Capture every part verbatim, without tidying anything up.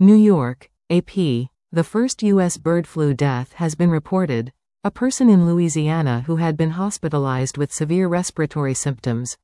New York, A P. The first U S bird flu death has been reported. A person in Louisiana who had been hospitalized with severe respiratory symptoms.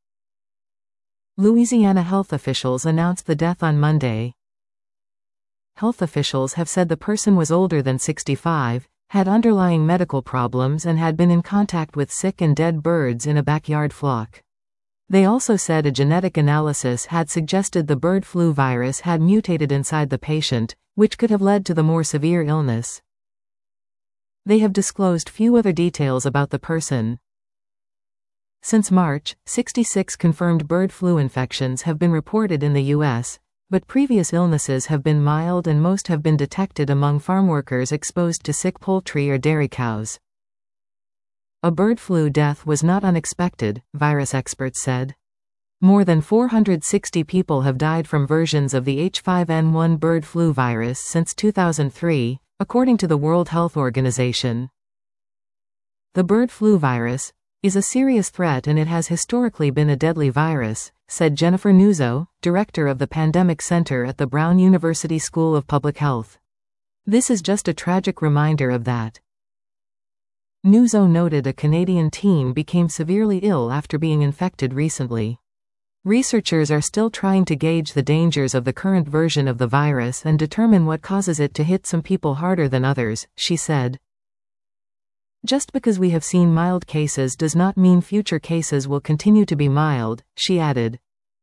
Louisiana health officials announced the death on Monday. Health officials have said the person was older than sixty-five, had underlying medical problems and had been in contact with sick and dead birds in a backyard flock. They also said a genetic analysis had suggested the bird flu virus had mutated inside the patient, which could have led to the more severe illness. They have disclosed few other details about the person. Since March, sixty-six confirmed bird flu infections have been reported in the U S, but previous illnesses have been mild and most have been detected among farmworkers exposed to sick poultry or dairy cows. A bird flu death was not unexpected, virus experts said. More than four hundred sixty people have died from versions of the H five N one bird flu virus since two thousand three, according to the World Health Organization. The bird flu virus is a serious threat and it has historically been a deadly virus, said Jennifer Nuzzo, director of the Pandemic Center at the Brown University School of Public Health. This is just a tragic reminder of that. Nuzzo noted a Canadian teen became severely ill after being infected recently. Researchers are still trying to gauge the dangers of the current version of the virus and determine what causes it to hit some people harder than others, she said. Just because we have seen mild cases does not mean future cases will continue to be mild, she added.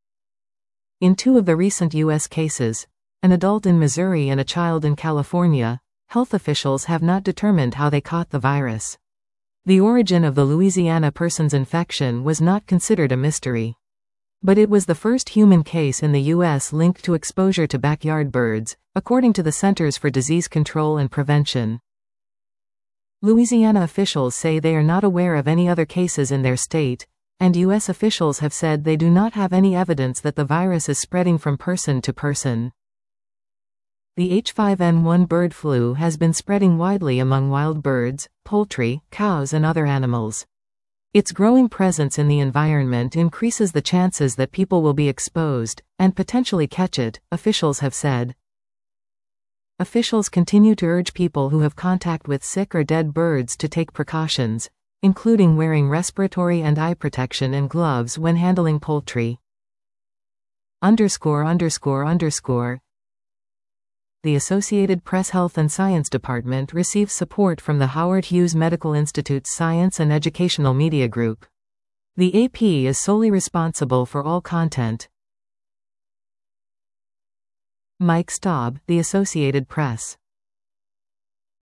In two of the recent U S cases, an adult in Missouri and a child in California, health officials have not determined how they caught the virus. The origin of the Louisiana person's infection was not considered a mystery. But it was the first human case in the U S linked to exposure to backyard birds, according to the Centers for Disease Control and Prevention. Louisiana officials say they are not aware of any other cases in their state, and U S officials have said they do not have any evidence that the virus is spreading from person to person. The H five N one bird flu has been spreading widely among wild birds, poultry, cows and other animals. Its growing presence in the environment increases the chances that people will be exposed, and potentially catch it, officials have said. Officials continue to urge people who have contact with sick or dead birds to take precautions, including wearing respiratory and eye protection and gloves when handling poultry. Underscore underscore underscore The Associated Press Health and Science Department receives support from the Howard Hughes Medical Institute's Science and Educational Media Group. The A P is solely responsible for all content. Mike Staub, The Associated Press.